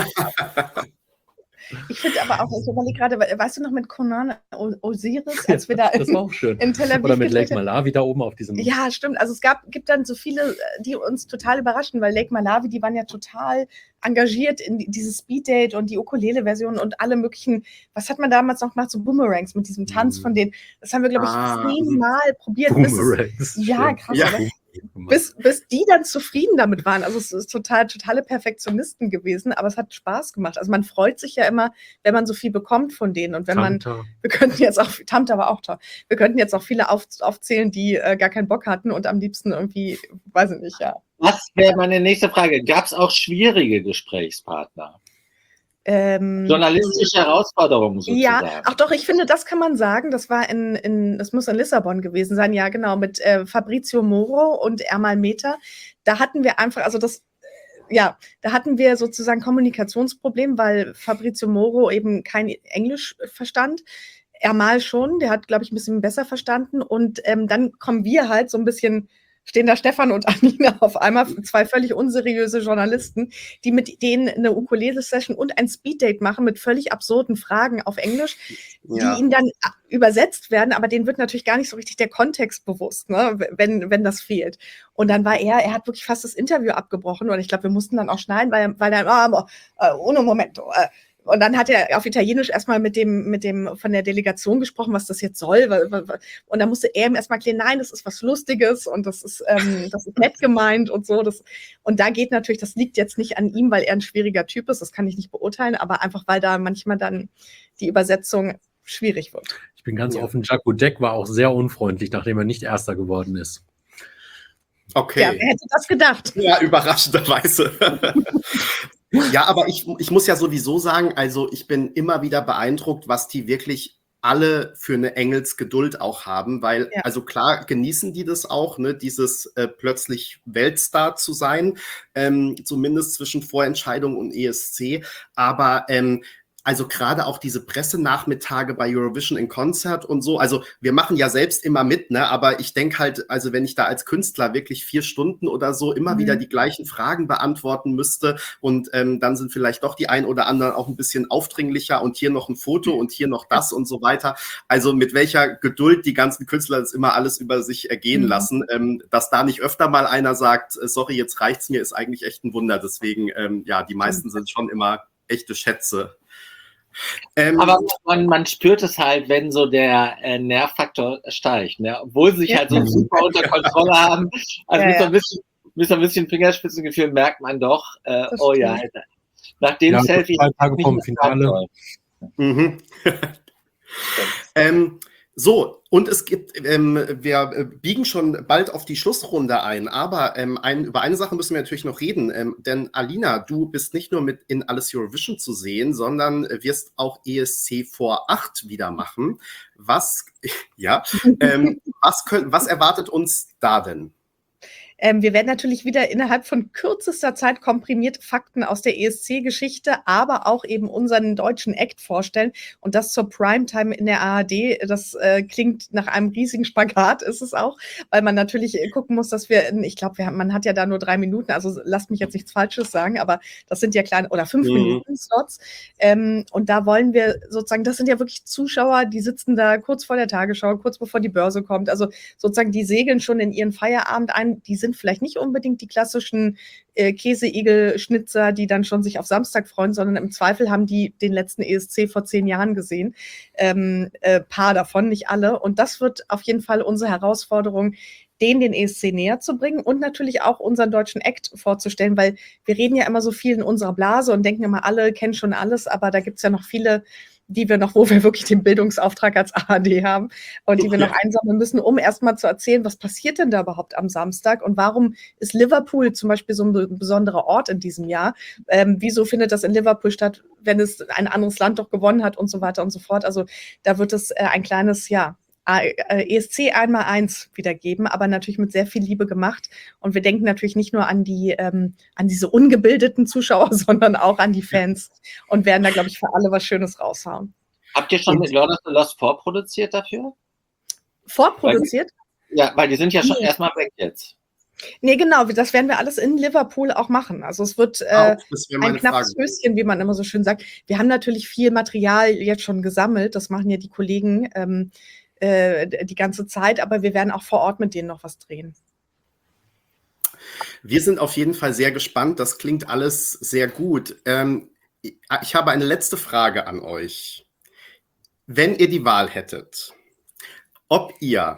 Ich finde aber auch, ich überlege gerade, we- weißt du noch mit Conan O- Osiris, als wir da Das in, war auch schön. in Tel Aviv Oder mit gedreht Lake haben? Malawi da oben auf diesem. Ja, stimmt. Also es gab, gibt dann so viele, die uns total überraschen, weil Lake Malawi, die waren ja total engagiert in die- dieses Speeddate und die Ukulele-Version und alle möglichen, was hat man damals noch gemacht, so Boomerangs mit diesem Tanz Mhm. von denen. Das haben wir, glaube ich, Ah, zehnmal probiert. Bis es, Boomerangs. ja, Schön. krass, Ja. oder? Bis, bis die dann zufrieden damit waren. Also es ist total, totale Perfektionisten gewesen, aber es hat Spaß gemacht. Also man freut sich ja immer, wenn man so viel bekommt von denen. Und wenn man, Tamta. wir könnten jetzt auch, Tamta war auch toll, wir könnten jetzt auch viele auf, aufzählen, die äh, gar keinen Bock hatten und am liebsten irgendwie, weiß ich nicht, ja. Das wäre meine nächste Frage. Gab es auch schwierige Gesprächspartner? Ähm, Journalistische Herausforderungen sozusagen? Ja, ach doch, ich finde, das kann man sagen. Das war in, in das muss in Lissabon gewesen sein, ja, genau, mit äh, Fabrizio Moro und Ermal Meta. Da hatten wir einfach, also das, äh, ja, da hatten wir sozusagen Kommunikationsproblem, weil Fabrizio Moro eben kein Englisch verstand. Ermal schon, der hat, glaube ich, ein bisschen besser verstanden. Und ähm, dann kommen wir halt so ein bisschen, stehen da Stefan und Anina auf einmal, zwei völlig unseriöse Journalisten, die mit denen eine Ukulele-Session und ein Speeddate machen mit völlig absurden Fragen auf Englisch, Ja. die ihnen dann übersetzt werden, aber denen wird natürlich gar nicht so richtig der Kontext bewusst, ne, wenn, wenn das fehlt. Und dann war er, er hat wirklich fast das Interview abgebrochen und ich glaube, wir mussten dann auch schneiden, weil, weil er, ah, äh, ohne Momento, äh, und dann hat er auf Italienisch erstmal mit dem, mit dem von der Delegation gesprochen, was das jetzt soll. Und dann musste er ihm erstmal erklären, nein, das ist was Lustiges und das ist, ähm, das ist nett gemeint und so. Das, und da geht natürlich, das liegt jetzt nicht an ihm, weil er ein schwieriger Typ ist, das kann ich nicht beurteilen, aber einfach, weil da manchmal dann die Übersetzung schwierig wird. Ich bin ganz Ja. offen, Jaco Deck war auch sehr unfreundlich, nachdem er nicht Erster geworden ist. Okay. Ja, wer hätte das gedacht? Ja, überraschenderweise. Ja, aber ich, ich muss ja sowieso sagen, also ich bin immer wieder beeindruckt, was die wirklich alle für eine Engelsgeduld auch haben, weil, Ja. also klar genießen die das auch, ne, dieses äh, plötzlich Weltstar zu sein, ähm, zumindest zwischen Vorentscheidung und E S C, aber ähm, also gerade auch diese Pressenachmittage bei Eurovision in Concert und so, also wir machen ja selbst immer mit, ne? Aber ich denke halt, also wenn ich da als Künstler wirklich vier Stunden oder so immer mhm. wieder die gleichen Fragen beantworten müsste und ähm, dann sind vielleicht doch die ein oder anderen auch ein bisschen aufdringlicher und hier noch ein Foto und hier noch das und so weiter. Also mit welcher Geduld die ganzen Künstler das immer alles über sich ergehen mhm. lassen, ähm, dass da nicht öfter mal einer sagt, sorry, jetzt reicht's mir, ist eigentlich echt ein Wunder. Deswegen, ähm, ja, die meisten sind schon immer echte Schätze. Ähm, Aber man, man spürt es halt, wenn so der äh, Nervfaktor steigt, ne? Obwohl sie sich ja. halt so super unter Kontrolle haben. Also ja, mit, so ein bisschen, mit so ein bisschen Fingerspitzengefühl merkt man doch, äh, oh ja, Alter. Nach dem ja, Selfie. Zwei Tage vom Finale. Mhm. ähm, so, und es gibt, ähm, wir biegen schon bald auf die Schlussrunde ein, aber ähm, ein, über eine Sache müssen wir natürlich noch reden, ähm, denn Alina, du bist nicht nur mit in Alles Eurovision zu sehen, sondern wirst auch E S C vor acht wieder machen. Was, ja, ähm, was, können, was erwartet uns da denn? Ähm, wir werden natürlich wieder innerhalb von kürzester Zeit komprimiert Fakten aus der E S C-Geschichte, aber auch eben unseren deutschen Act vorstellen. Und das zur Primetime in der A R D. Das äh, klingt nach einem riesigen Spagat, ist es auch, weil man natürlich gucken muss, dass wir, ich glaube, man hat ja da nur drei Minuten, also lasst mich jetzt nichts Falsches sagen, aber das sind ja kleine, oder fünf mhm. Minuten Slots. Ähm, und da wollen wir sozusagen, das sind ja wirklich Zuschauer, die sitzen da kurz vor der Tagesschau, kurz bevor die Börse kommt. Also sozusagen, die segeln schon in ihren Feierabend ein, die sind vielleicht nicht unbedingt die klassischen äh, Käseigel-Schnitzer, die dann schon sich auf Samstag freuen, sondern im Zweifel haben die den letzten E S C vor zehn Jahren gesehen. Ähm, äh, paar davon, nicht alle. Und das wird auf jeden Fall unsere Herausforderung, denen den E S C näher zu bringen und natürlich auch unseren deutschen Act vorzustellen, weil wir reden ja immer so viel in unserer Blase und denken immer, alle kennen schon alles, aber da gibt es ja noch viele, die wir noch, wo wir wirklich den Bildungsauftrag als A R D haben und die wir noch einsammeln müssen, um erstmal zu erzählen, was passiert denn da überhaupt am Samstag und warum ist Liverpool zum Beispiel so ein besonderer Ort in diesem Jahr? Ähm, wieso findet das in Liverpool statt, wenn es ein anderes Land doch gewonnen hat und so weiter und so fort? Also da wird es äh, ein kleines, ja, E S C einmal eins wiedergeben, aber natürlich mit sehr viel Liebe gemacht. Und wir denken natürlich nicht nur an die, ähm, an diese ungebildeten Zuschauer, sondern auch an die Fans und werden da, glaube ich, für alle was Schönes raushauen. Habt ihr schon mit Lord of the Lost vorproduziert dafür? Vorproduziert? Weil, ja, weil die sind ja schon nee. erstmal weg jetzt. Nee, genau, das werden wir alles in Liverpool auch machen. Also es wird äh, oh, ein knappes Höschen, wie man immer so schön sagt. Wir haben natürlich viel Material jetzt schon gesammelt, das machen ja die Kollegen ähm, die ganze Zeit, aber wir werden auch vor Ort mit denen noch was drehen. Wir sind auf jeden Fall sehr gespannt. Das klingt alles sehr gut. Ähm, ich habe eine letzte Frage an euch. Wenn ihr die Wahl hättet, ob ihr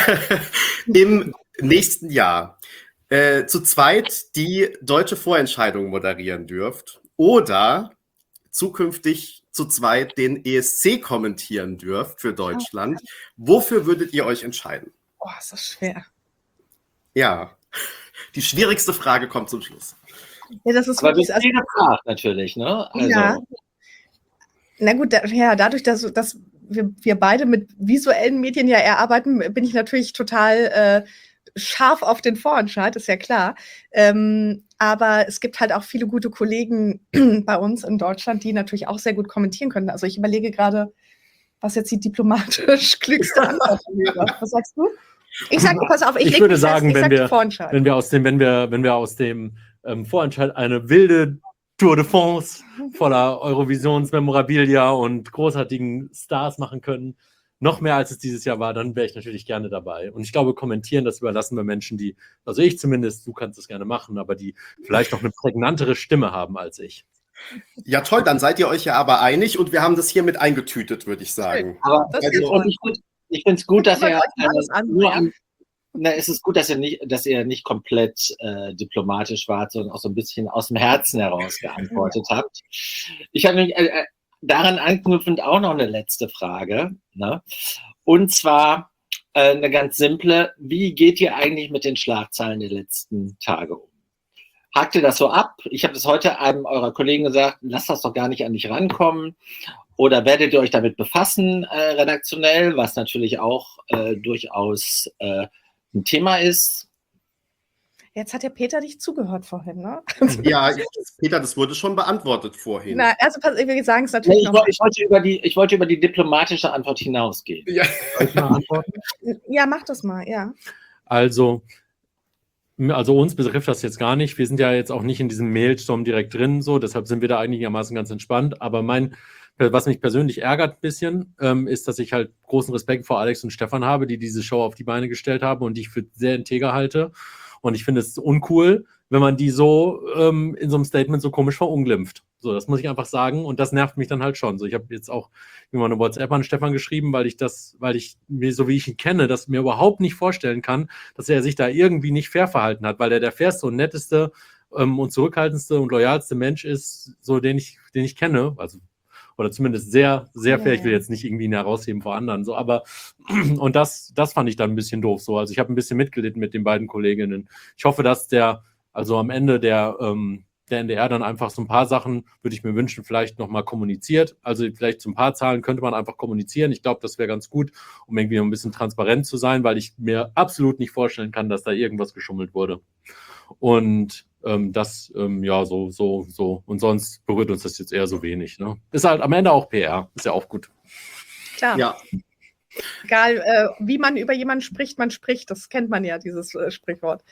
im nächsten Jahr äh, zu zweit die deutsche Vorentscheidung moderieren dürft oder zukünftig zu zweit den E S C kommentieren dürft für Deutschland. Wofür würdet ihr euch entscheiden? Boah, ist das schwer. Ja, die schwierigste Frage kommt zum Schluss. Ja, das ist Aber wirklich, das ist also, gefragt, natürlich, ne? Also. Ja. Na gut, da, ja, dadurch, dass, dass wir, wir beide mit visuellen Medien ja eher arbeiten, bin ich natürlich total äh, scharf auf den Vorentscheid, ist ja klar. Ähm, aber es gibt halt auch viele gute Kollegen bei uns in Deutschland, die natürlich auch sehr gut kommentieren können. Also ich überlege gerade, was jetzt die diplomatisch klügste Antwort wäre. Was sagst du? Ich sage, pass auf, ich, ich würde sagen, fest, ich wenn, sag wir, wenn wir aus dem, wenn wir, wenn wir aus dem ähm, Vorentscheid eine wilde Tour de France voller Eurovisions-Memorabilia und großartigen Stars machen können, noch mehr als es dieses Jahr war, dann wäre ich natürlich gerne dabei. Und ich glaube, kommentieren, das überlassen wir Menschen, die, also ich zumindest, du kannst es gerne machen, aber die vielleicht noch eine prägnantere Stimme haben als ich. Ja, toll, dann seid ihr euch ja aber einig und wir haben das hier mit eingetütet, würde ich sagen. Aber also, ich, ich finde es gut, dass ihr äh, nur an, na, es ist gut, dass ihr nicht, dass ihr nicht komplett äh, diplomatisch wart, sondern auch so ein bisschen aus dem Herzen heraus geantwortet habt. Ich habe nämlich äh, daran anknüpfend auch noch eine letzte Frage, ne? Und zwar äh, eine ganz simple: Wie geht ihr eigentlich mit den Schlagzeilen der letzten Tage um? Hakt ihr das so ab? Ich habe das heute einem eurer Kollegen gesagt, lasst das doch gar nicht an dich rankommen. Oder werdet ihr euch damit befassen, äh, redaktionell, was natürlich auch äh, durchaus äh, ein Thema ist? Jetzt hat ja Peter dich zugehört vorhin, ne? Ja, Peter, das wurde schon beantwortet vorhin. Na, also wir sagen es Nee, natürlich ich, noch. woll- ich, wollte über die, ich wollte über die diplomatische Antwort hinausgehen. Ja. Soll ich mal antworten? Ja, mach das mal, ja. Also, also uns betrifft das jetzt gar nicht. Wir sind ja jetzt auch nicht in diesem Mailstorm direkt drin, so, deshalb sind wir da einigermaßen ganz entspannt. Aber mein, was mich persönlich ärgert ein bisschen, ähm, ist, dass ich halt großen Respekt vor Alex und Stefan habe, die diese Show auf die Beine gestellt haben und die ich für sehr integer halte. Und ich finde es uncool, wenn man die so ähm, in so einem Statement so komisch verunglimpft. So, das muss ich einfach sagen. Und das nervt mich dann halt schon. So, ich habe jetzt auch immer eine WhatsApp an Stefan geschrieben, weil ich das, weil ich mir, so wie ich ihn kenne, das mir überhaupt nicht vorstellen kann, dass er sich da irgendwie nicht fair verhalten hat, weil er der fairste und netteste ähm, und zurückhaltendste und loyalste Mensch ist, so den ich, den ich kenne. Also, oder zumindest sehr, sehr fair. Ja, Ich will ja. jetzt nicht irgendwie ihn herausheben vor anderen. So, aber und das, das fand ich dann ein bisschen doof. So, also ich habe ein bisschen mitgelitten mit den beiden Kolleginnen. Ich hoffe, dass der, also am Ende der, ähm, der N D R dann einfach so ein paar Sachen, würde ich mir wünschen, vielleicht nochmal kommuniziert. Also vielleicht so ein paar Zahlen könnte man einfach kommunizieren. Ich glaube, das wäre ganz gut, um irgendwie ein bisschen transparent zu sein, weil ich mir absolut nicht vorstellen kann, dass da irgendwas geschummelt wurde. Und ähm, das, ähm, ja, so, so, so. Und sonst berührt uns das jetzt eher so wenig. Ne? Ist halt am Ende auch P R. Ist ja auch gut. Klar. Ja, Egal, äh, wie man über jemanden spricht, man spricht. Das kennt man ja, dieses äh, Sprichwort.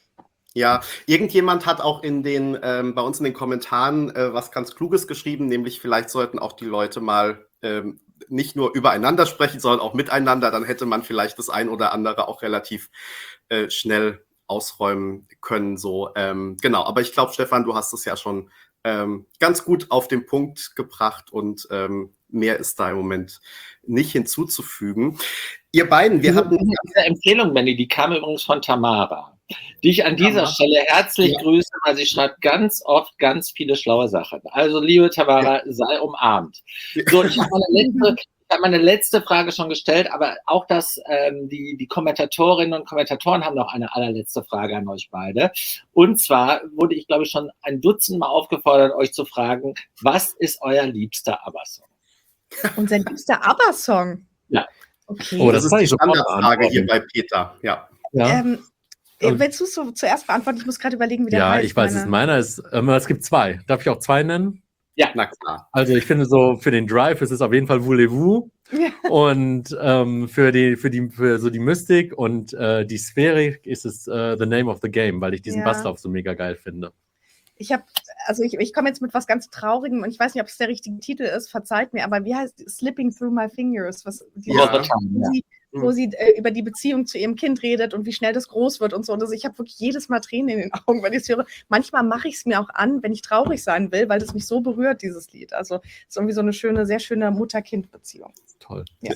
ja, irgendjemand hat auch in den, ähm, bei uns in den Kommentaren äh, was ganz Kluges geschrieben, nämlich vielleicht sollten auch die Leute mal ähm, nicht nur übereinander sprechen, sondern auch miteinander. Dann hätte man vielleicht das ein oder andere auch relativ äh, schnell ausräumen können. So, ähm, genau. Aber ich glaube, Stefan, du hast es ja schon ähm, ganz gut auf den Punkt gebracht und ähm, mehr ist da im Moment nicht hinzuzufügen. Ihr beiden, wir hatten Diese Empfehlung, Benny, die kam übrigens von Tamara, die ich an dieser Tamara. Stelle herzlich Ja. grüße, weil sie schreibt ganz oft ganz viele schlaue Sachen. Also, liebe Tamara, sei umarmt. So, ich habe meine letzte, ich habe meine letzte Frage schon gestellt, aber auch das, ähm, die, die Kommentatorinnen und Kommentatoren haben noch eine allerletzte Frage an euch beide. Und zwar wurde ich, glaube ich, schon ein Dutzend Mal aufgefordert, euch zu fragen, was ist euer liebster ABBA-Song? Unser liebster ABBA-Song. Ja. Okay. Oh, das das ist kann die ich sofort Standardfrage hier beantworten. bei Peter. Ja. Ja, ähm, Also- willst du es so zuerst beantworten? Ich muss gerade überlegen, wie der ja heißt. ich weiß es. Meiner ist, ähm, es gibt zwei. Darf ich auch zwei nennen? Na klar. Also ich finde so, für den Drive ist es auf jeden Fall Voulez-vous. Ja. Und ähm, für die, für die, für so die Mystik und äh, die Sphärik ist es äh, The Name of the Game, weil ich diesen Ja. Basslauf so mega geil finde. Ich habe, also ich, ich komme jetzt mit was ganz Traurigem und ich weiß nicht, ob es der richtige Titel ist, verzeiht mir, aber wie heißt Slipping Through My Fingers? Was, die, Ja. wo sie, wo sie äh, über die Beziehung zu ihrem Kind redet und wie schnell das groß wird und so. Und das, ich habe wirklich jedes Mal Tränen in den Augen, wenn ich es höre. Manchmal mache ich es mir auch an, wenn ich traurig sein will, weil das mich so berührt, dieses Lied. Also es ist irgendwie so eine schöne, sehr schöne Mutter-Kind-Beziehung. Toll. Ja.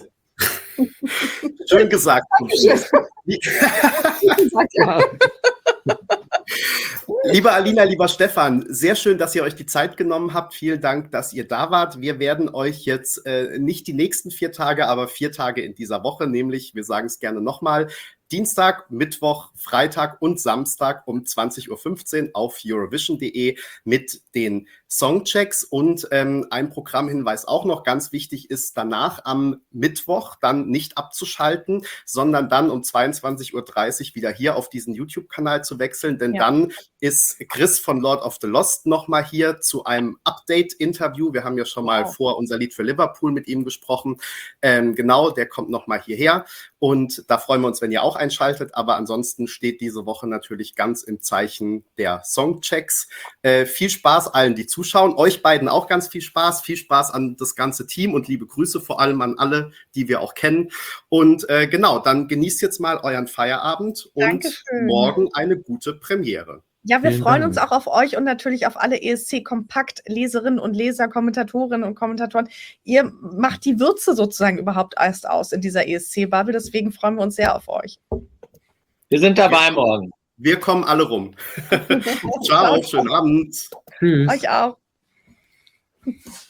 Schön gesagt. Ja. Liebe Alina, lieber Stefan, sehr schön, dass ihr euch die Zeit genommen habt. Vielen Dank, dass ihr da wart. Wir werden euch jetzt äh, nicht die nächsten vier Tage, aber vier Tage in dieser Woche, nämlich, wir sagen es gerne nochmal, Dienstag, Mittwoch, Freitag und Samstag um zwanzig Uhr fünfzehn auf Eurovision punkt de mit den Songchecks. Und ähm, ein Programmhinweis auch noch ganz wichtig ist, danach am Mittwoch dann nicht abzuschalten, sondern dann um zweiundzwanzig Uhr dreißig wieder hier auf diesen YouTube-Kanal zu wechseln, denn Ja. dann ist Chris von Lord of the Lost nochmal hier zu einem Update-Interview. Wir haben ja schon mal Wow. vor unser Lied für Liverpool mit ihm gesprochen. Ähm, genau, der kommt nochmal hierher. Und da freuen wir uns, wenn ihr auch einschaltet. Aber ansonsten steht diese Woche natürlich ganz im Zeichen der Songchecks. Äh, viel Spaß allen, die zuschauen. Euch beiden auch ganz viel Spaß. Viel Spaß an das ganze Team und liebe Grüße vor allem an alle, die wir auch kennen. Und äh, genau, dann genießt jetzt mal euren Feierabend und Dankeschön. morgen eine gute Premiere. Ja, wir Vielen freuen Dank. uns auch auf euch und natürlich auf alle E S C-Kompakt-Leserinnen und Leser, Kommentatorinnen und Kommentatoren. Ihr macht die Würze sozusagen überhaupt erst aus in dieser E S C-Bubble, deswegen freuen wir uns sehr auf euch. Wir sind dabei morgen. Wir kommen alle rum. Ciao, schönen Abend. Tschüss. Euch auch.